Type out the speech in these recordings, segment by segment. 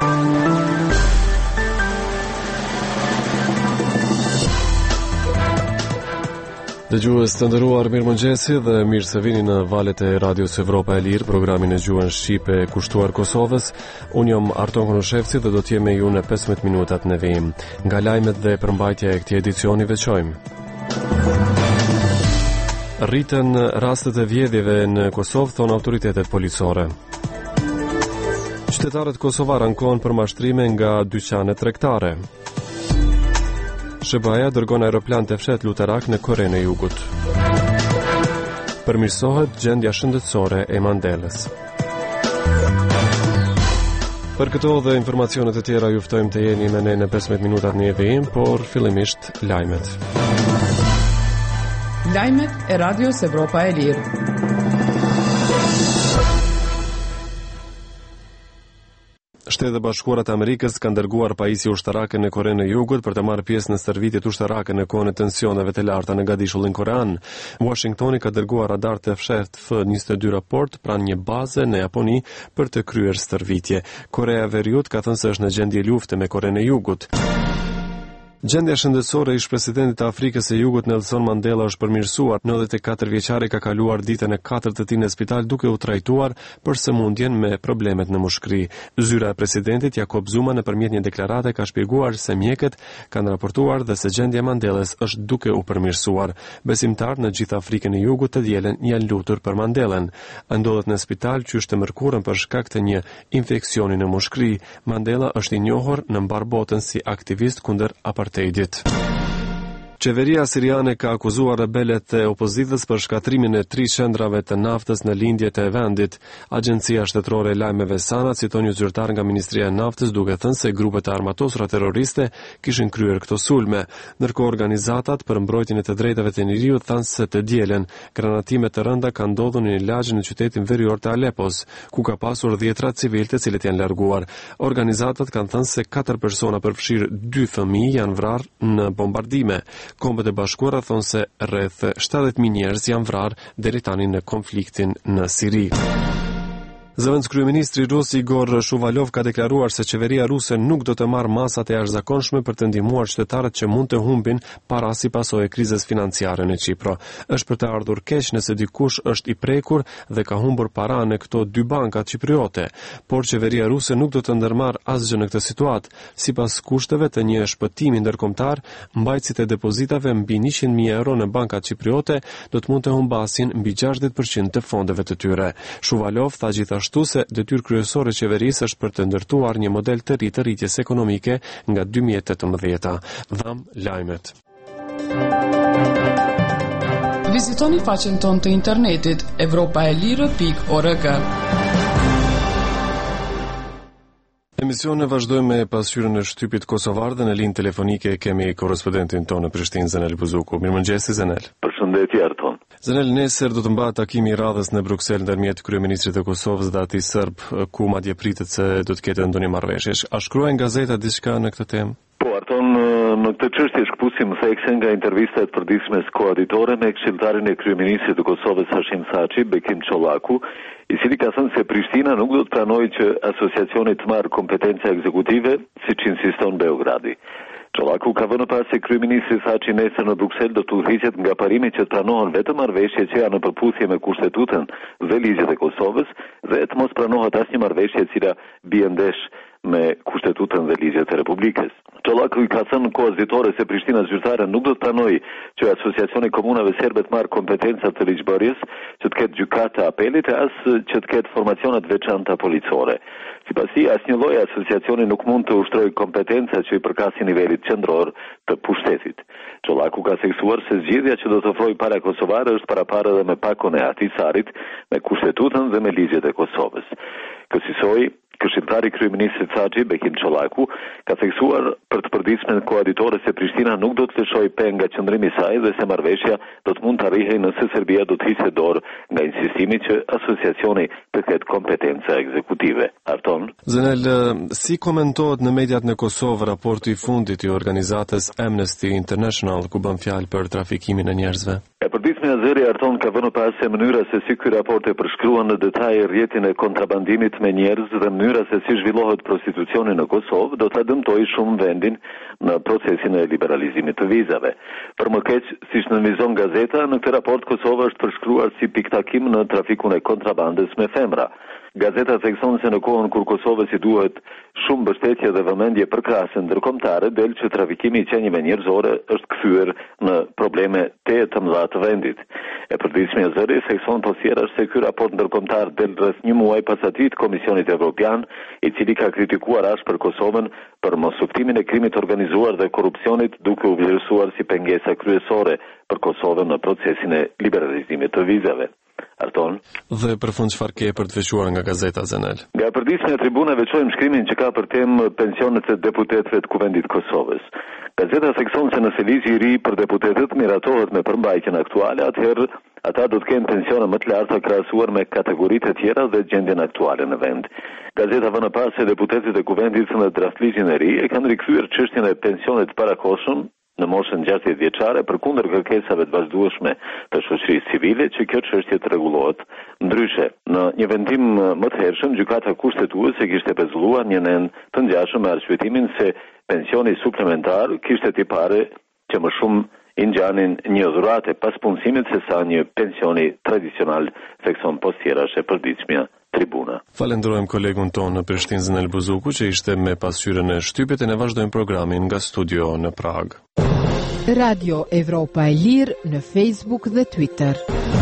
Dëgjues të nderuar, mirëmëngjesi dhe mirë se vini në valët e Radios Evropa e Lirë, programin e gjuhën shqipe kushtuar Kosovës. Unë jam Arton Konoshevci dhe do t'jem me ju në 15 minutat në vijim. Nga lajmet dhe përmbajtja e këtij edicioni veçojmë. Rriten rastet e vjedhjeve në Kosovë, thon autoritetet policore. Qytetarët kosovar ankohen për mashtrime nga dyqane tregtare. SBA dërgon aeroplan të fshet Lutarak në Korenë e Jugut. Përmirësohet gjendja shëndetësore e Mandelës. Për këto dhe informacionet e tjera ju ftojmë të jeni me ne në 15 minutat në vijim, por fillimisht lajmet. Lajmet e Radios Evropa e Lirë. Shtetet e Bashkuara të Amerikës kanë dërguar pajisje ushtarake në Korenë e Jugut për të marrë pjesë në stërvitjet ushtarake në kohën e tensioneve të larta në Gadishullin korean. Washingtoni ka dërguar radar të fshehtë F-22 raport pranë një baze në Japoni për të kryer stërvitje. Korea e Veriut ka thënë se është në gjendje lufte me Korenë e Jugut. Gjendja shëndetësore ish presidentit të Afrikës së Jugut Nelson Mandela është përmirësuar. 94 vjeçari ka kaluar ditën e 4 të tij në spital duke u trajtuar për sëmundjen me problemet në mushkëri. Zyra e presidentit Jacob Zuma nëpërmjet një deklarate ka shpjeguar se mjekët kanë raportuar dhe se gjendja e Mandelës është duke u përmirësuar. Besimtarë në gjithë Afrikën e Jugut të dielën janë lutur për Mandelën. Ai ndodhet në spital qysh të mërkurën për shkak të një infeksioni në mushkëri. Mandela është i njohur në mbar botën si aktivist kundër apartheidit. Qeveria siriane ka akuzuar rebelet e opozitës për shkatrimin e 3 qendrave të naftës në lindjet e vendit. Agjencia shtetërore e lajmeve SANA citon një zyrtar nga Ministria e Naftës duke thënë se grupet e armatosura terroriste kishin kryer këto sulme. Ndërkohë organizatat për mbrojtjen e të drejtave të njeriut thanë se të dielën granatime të rënda kanë ndodhur në një lagje në qytetin verior të Alepos, ku ka pasur 10 civilë të cilët janë larguar. Organizatat kanë thënë se 4 persona përfshirë 2 fëmijë janë vrarë në bombardime. Kombët e Bashkuara thonë se rreth 70.000 njerëz janë vrarë deri tani në konfliktin në Siri. Zëvendës kryeministri rus Igor Shuvalov ka deklaruar se qeveria ruse nuk do të marrë masat e jashtëzakonshme për të ndihmuar qytetarët që mund të humbin para si pasojë e krizës financiare në Kipro. Është për të ardhur keq nëse dikush është i prekur dhe ka humbur para në këto 2 banka kipriote, por qeveria ruse nuk do të ndërmarrë asgjë në këtë situatë. Sipas kushteve të një shpëtimi ndërkombëtar, mbajtësit e depozitave mbi 100.000 euro në bankat kipriote do të mund të humbasin mbi 60% të fondeve të tyre. Shuvalov tha gjithashtu se detyrë kryesore e qeverisë është për të ndërtuar një model të ri të rritjes ekonomike nga 2018. Dham lajmet. Vizitoni faqen tonë të internetit europaelire.org. Emisionin e vazhdojmë me pasqyrën e shtypit kosovar dhe në linjë telefonike kemi korrespondentin tonë në Prishtinë, Zenel Buzuku. Mirëmëngjesi Zenel. Përshëndetje Arton. Zenel, nesër do të mbahet takimi i radhës në Bruksel ndërmjet kryeministrit të Kosovës dhe atij serb, ku madje pritet se do të ketë ndonjë marrëveshje. A shkruajnë gazetat diçka në këtë temë? Po Arton, në këtë çështje shkpusim thekse nga intervista e përditshme koaditore me këshilltarin e kryeministrit të Kosovës Hashim Thaçi, Bekim Çollaku, i cili ka thënë se Prishtina nuk do të pranojë që asociacioni të marrë kompetenca ekzekutive, siç insiston Beogradi. Çollaku ka vënë pas se kryeministri Thaçi nesër në Bruksel do të udhëhiqet nga parimi që të pranohen vetëm marrëveshje që janë në përputhje me kushtetutën dhe ligjet e Kosovës dhe të mos pranohet asnjë marrëveshje e cila bie ndesh me kushtetutën dhe ligjet e Republikës. Çollaku i ka thënë kohës ditore se Prishtina zyrtare nuk do të pranojë që asociacioni komunave serbe të marrë kompetenca të ligjbërjes, që të ketë gjykata apelit e as që të ketë formacione të veçanta policore. Sipas tij, asnjë lloj asociacioni nuk mund të ushtrojë kompetenca që i përkasin nivelit qendror të pushtetit. Çollaku ka theksuar se zgjedhja që do të ofrojë para kosovare është paraparë edhe me pakon e Ahtisarit, me kushtetutën dhe me ligjet e Kosovës. Kësaj këshilltari i kryeministrit Thaçi, Bekim Çollaku, ka theksuar për të përditshme koaditore se Prishtina nuk do të lëshojë peng nga qëndrimi i saj dhe se marrëveshja do të mund të arrijë nëse Serbia do të hiqte dorë nga insistimi që asociacioni të ketë kompetenca ekzekutive. Arton? Zenel, si komentohet në mediat në Kosovë raporti i fundit i organizatës Amnesty International ku bën fjalë për trafikimin e njerëzve? Përditmi Azeri Arton ka vënë pas se mënyra se si ky raport e përshkruan në detaj rrjetin e kontrabandimit me njerëz dhe mënyra se si zhvillohet prostitucioni në Kosovë do ta dëmtojë shumë vendin në procesin e liberalizimit të vizave. Për më keq, siç nënvizon gazeta, në këtë raport Kosova është përshkruar si piktakim në trafikun e kontrabandës me femra. Gazeta thekson se në kohën kur Kosovës i duhet shumë mbështetje dhe vëmendje përkrahase ndërkombëtare, del që trafikimi i qenieve njerëzore është kthyer në probleme të mëdha të vendit. E përditshmi Azeri thekson poshtërash se ky raport ndërkombëtar del rreth një muaj pas atij të Komisionit Evropian, i cili ka kritikuar ashpër Kosovën për mosuftimin e krimit organizuar dhe korrupsionit, duke u vlerësuar si pengesa kryesore për Kosovën në procesin e liberalizimit të vizave. Arton. Dhe për fund çfarë ke për të veçuar nga gazeta Zenel? Nga përditshmja e Tribunës veçojmë shkrimin që ka për temë pensionet e deputetëve të Kuvendit të Kosovës. Gazeta thekson se nëse ligji i ri për deputetët miratohet me përmbajtjen aktuale, atëherë ata do të kenë pensione më të larta krahasuar me kategoritë e tjera dhe gjendjen aktuale në vend. Gazeta vënë pas se deputetët e Kuvendit në draftligjin e ri e kanë rikthyer çështjen e pensionit të parakohshëm në moshën 60 vjeçare përkundër kërkesave të vazhdueshme të shoqërisë civile që kjo çështje të rregullohet. Ndryshe, në një vendim më të hershëm, gjykata kushtetuese kishte pezulluar një nen të ngjashëm me arsyetimin se pensioni suplementar kishte tipare që më shumë i ngjanin një dhuratë pas punësimit se sa një pensioni tradicional, thekson poshtërash e përditshmja Tribuna. Falenderojmë kolegun tonë në Prishtinë Zenel Buzuku që ishte me pasqyrën e shtypjet e ne vazhdojmë programin nga studio në Prag. Radio Evropa e Lirë në Facebook dhe Twitter.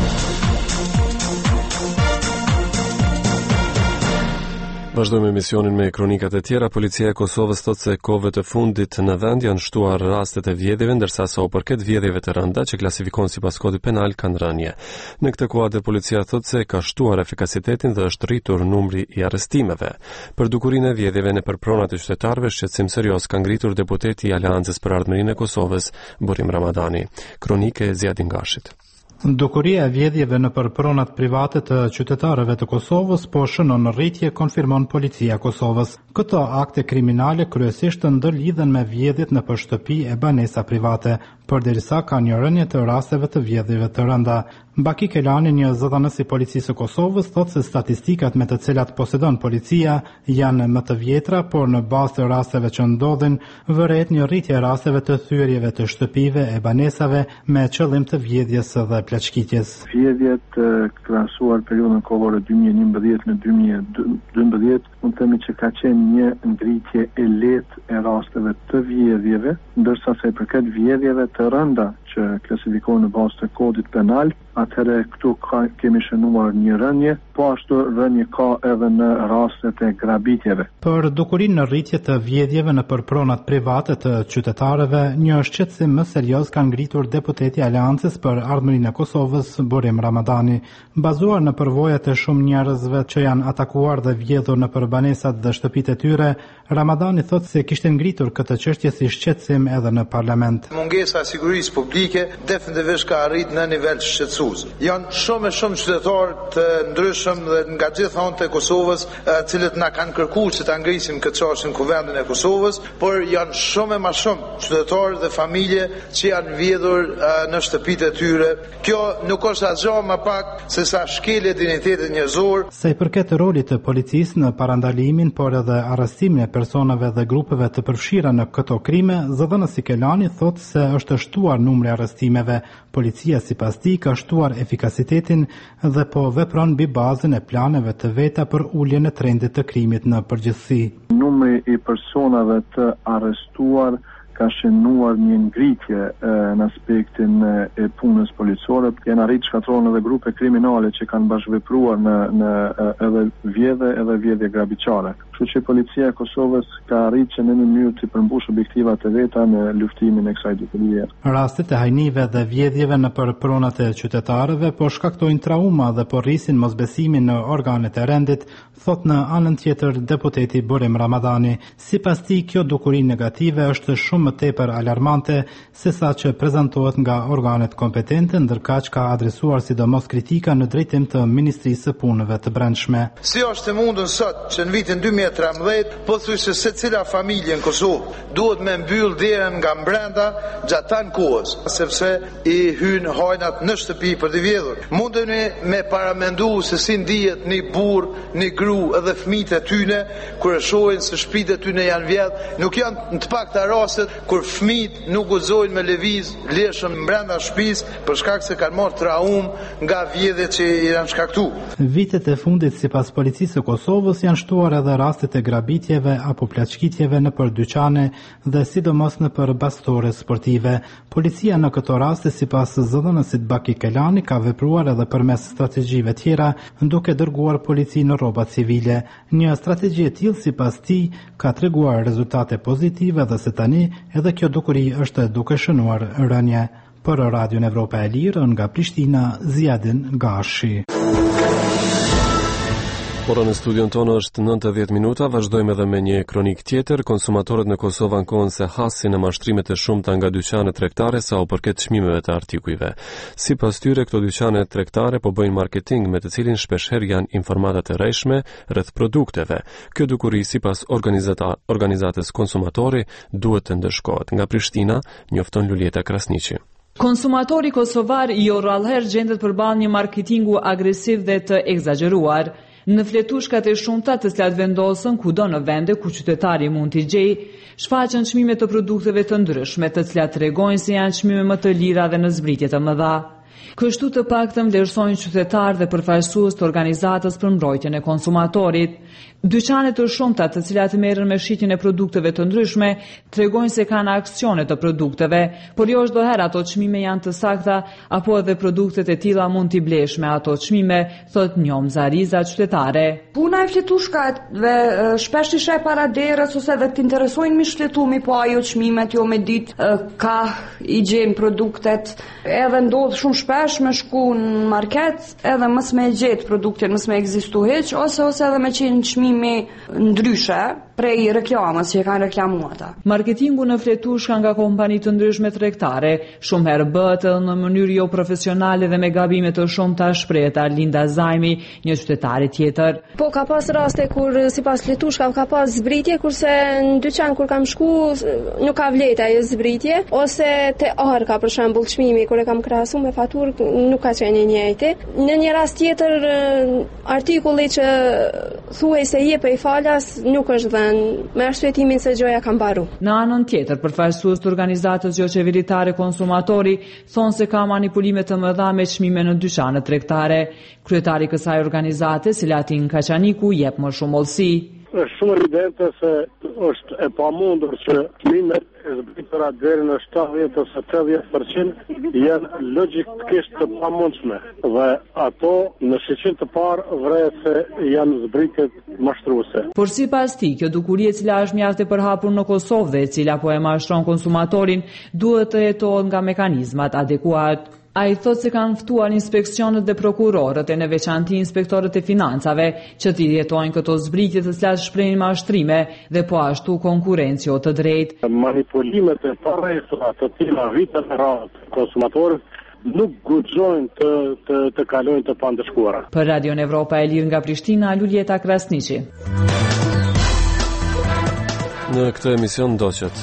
Vazhdojmë emisionin me kronikat e tjera. Policia e Kosovës thotë se kohëve të fundit në vend janë shtuar rastet e vjedhjeve, ndërsa sa u përket vjedhjeve të rënda që klasifikohen sipas kodit penal kanë rënje. Në këtë kuadër policia thotë se ka shtuar efikasitetin dhe është rritur numri i arrestimeve. Për dukurinë e vjedhjeve nëpër pronat e qytetarëve, shqetësim serioz ka ngritur deputeti i Aleancës për Ardhmërinë e Kosovës, Burim Ramadani. Kronike e Zjadin Gashit. Dukuria e vjedhjeve nëpër pronat private të qytetarëve të Kosovës po shënon rritje, konfirmon policia e Kosovës. Këto akte kriminale kryesisht ndërlidhen me vjedhjet nëpër shtëpi e banesa private, përderisa ka një rënje të rasteve të vjedhjeve të rënda. Baki Kelani, një zëdhënës i policisë së Kosovës, thotë se statistikat me të cilat posedon policia janë më të vjetra, por në bazë të rasteve që ndodhin, vëret një rritje rasteve të thyerjeve të shtëpive e banesave me qëllim të vjedhjes dhe plaçkitjes. Vjedhjet krahasuar periudhën kohore 2011 në 2012, mund të themi që ka qenë një ngritje e lehtë e rasteve të vjedhjeve, ndërsa se përket vjedhjeve të rënda që klasifikohen në bazë të kodit penal, atëherë këtu kemi shënuar një rënje, po ashtu rënje ka edhe në rastet e grabitjeve. Për dukurinë në rritje të vjedhjeve nëpër pronat private të qytetarëve, një shqetësim më serioz ka ngritur deputeti i Aleancës për Ardhmërinë e Kosovës, Burim Ramadani. Bazuar në përvojat e shumë njerëzve që janë atakuar dhe vjedhur nëpër banesat dhe shtëpitë e tyre, Ramadani thotë se kishte ngritur këtë çështje si shqetësim edhe në parlament. Mungesa e sigurisë publike definitivisht ka arrit në nivel shqetësues. Janë shumë qytetarë të ndryshëm dhe nga gjitha anët e Kosovës, cilët na kanë kërkuar që ta ngrisim këtë çështje në Kuvendin e Kosovës, por janë shumë më shumë qytetarë dhe familje që janë vjedhur në shtëpitë e tyre. Kjo nuk është asgjë më pak se sa shkelje dinjitetit njerëzor. Sa i përket rolit të policisë në parandalimin, por edhe arrestimin e personave dhe grupeve të përfshira në këto krime, zëdhënësi Kelani thotë se është shtuar numri arrestimeve. Policia sipas tij ka shtuar efikasitetin dhe po vepron mbi bazën e planeve të veta për uljen e trendit të krimit në përgjithësi. Numri i personave të arrestuar ka shënuar një ngritje në aspektin e punës policore, janë arritur shkatërrohen edhe grupe kriminale që kanë bashkëvepruar në edhe vjedhje grabitçare. Kështu që policia e Kosovës ka arritur që në një mënyrë të përmbushë objektivat e veta në luftimin e kësaj dukurie. Rastet e hajnive dhe vjedhjeve nëpër pronat e qytetarëve po shkaktojnë trauma dhe po rrisin mosbesimin në organet e rendit, thot në anën tjetër deputeti Burim Ramadani. Sipas tij, kjo dukuri negative është shumë më tepër alarmante se sa që prezantohet nga organet kompetente, ndërkaq ka adresuar sidomos kritika në drejtim të Ministrisë së Punëve të Brendshme. Si është e mundur sot që në vitin 2013 pothuajse secila familje në Kosovë duhet me mbyll derën nga brenda gjatë tan kohës, sepse i hyn hajnat në shtëpi për të vjedhur. Mundeni me paramendu se si ndihet një burr, një gru edhe fëmijët e tyre kur e shohin se shtëpitë e tyre janë vjedh. Nuk janë në të pakta rastet kur fëmijët nuk guxojnë me lëviz leshën brenda shtëpisë për shkak se kanë marrë traumë nga vjedhjet që i janë shkaktuar. Vitet e fundit sipas policisë së Kosovës janë shtuar edhe rastet e grabitjeve apo plaçkitjeve nëpër dyqane dhe sidomos nëpër bastore sportive. Policia në këto raste sipas zëdhënësit Baki Kelani ka vepruar edhe përmes strategjive tjera duke dërguar polici në rroba civile. Një strategji e tillë sipas tij ka treguar rezultate pozitive dhe se tani edhe kjo dukuri është duke shënuar rënje. Për Radion Evropa e Lirë nga Prishtina, Ziadin Gashi. Ora në studion tonë është 90 minuta, vazhdojmë edhe me një kronik tjetër. Konsumatorët në Kosovë ankohen se hasin në mashtrimet e shumta nga dyqanet tregtare sa u përket çmimeve të artikujve. Sipas tyre, këto dyqane tregtare po bëjnë marketing me të cilin shpeshherë janë informata të rrejshme rreth produkteve. Kjo dukuri sipas organizatës konsumatori duhet të ndëshkohet. Nga Prishtina, njofton Lulieta Krasniqi. Konsumatori kosovar jo rrallëherë gjendet përballë një marketingu agresiv dhe të egzageruar. Në fletushkat e shumta të cilat vendosën kudo në vende ku qytetari mund t'i gjejë, shfaqen çmime të produkteve të ndryshme, të cilat tregojnë se janë çmime më të lira dhe në zbritje të mëdha. Kështu të paktën vlerësojnë qytetarë dhe përfaqësues të organizatës për mbrojtjen e konsumatorit. Dyqane të shumta të cilat merren me shitjen e produkteve të ndryshme tregojnë se kanë aksione të produkteve, por jo çdo herë ato çmime janë të sakta apo edhe produktet e tilla mund t'i blesh me ato çmime, thot Njomza Riza, qytetare. Puna e fletushkave shpesh i sheh para derës ose edhe të interesojnë mi shfletumi, po ajo çmimet jo me ditë ka i gjen produktet, edhe ndodh shumë shpesh me shku në market edhe mos me gjet produktin, mos me ekzistu hiç ose edhe me qenë çmime ndryshe prej reklamës që kanë reklamuar ata. Marketingu në fletushka nga kompani të ndryshme tregtare shumë herë bëhet edhe në mënyrë jo profesionale dhe me gabime të shumta, shpreh Arlinda Zajmi, një qytetare tjetër. Po ka pas raste kur sipas fletushka ka pas zbritje, kurse në dyqan kur kam shku nuk ka vlerë ajo zbritje, ose te Arka për shembull çmimi kur e kam krahasuar me faturë nuk ka qenë i njëjti. Në një rast tjetër artikulli që thuaj se jep e falas nuk është dhënë me arsyetimin se gjoja ka mbaru. Në anën tjetër, përfaqësues të organizatës jo qeveritare konsumatori thonë se ka manipulime të mëdha me çmime në dyqanet tregtare. Kryetari i kësaj organizate, Selatin Kaçaniku, jep më shumë hollësi. Është shumë evidente se është e pamundur që çmimet e zbritura deri në 70 ose 80% janë logjikisht të pamundshme dhe ato në shiqin të parë vret se janë zbritje mashtruese. Por sipas tij, kjo dukuri e cila është mjaft e përhapur në Kosovë dhe e cila po e mashtron konsumatorin duhet të jetohet nga mekanizmat adekuat. A i thot se kanë ftuar inspeksionet dhe prokurorët e në veçanti inspektorët e financave që t'i jetojnë këto zbritje të cilat shprehin mashtrime dhe po ashtu konkurrencë jo të drejtë. Manipulimet e parreshtura të tilla vite me radhë konsumatorët nuk guxojnë të kalojnë të pandëshkuara. Për Radion Evropa e Lirë nga Prishtina, Lulieta Krasniqi. Në këtë emision ndoqet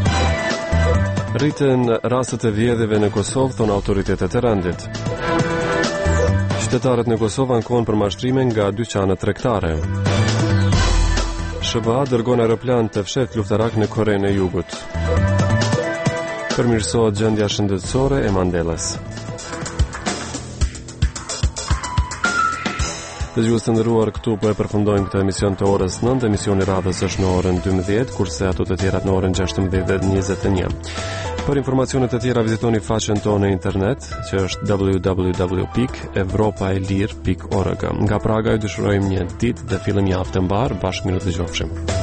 rriten rastet e vjedhjeve në Kosovë, thon autoritetet e rendit. Qytetarët në Kosovë ankohen për mashtrime nga dyqanet tregtare. SBA dërgon aeroplan të fshet luftarak në Korenë e Jugut. Përmirësohet gjendja shëndetësore e Mandelës. Dëgjues të nderuar, këtu po e përfundojmë këtë emision të orës 9. Emisioni radhës është në orën 12, kurse ato të tjerat në orën 16:21. Për informacionet të tjera vizitoni faqen tonë në internet, që është www.evropaelir.org. Nga Praga ju dëshirojmë një ditë dhe fillim javë të mbar, bashkë mirë dëgjofshim.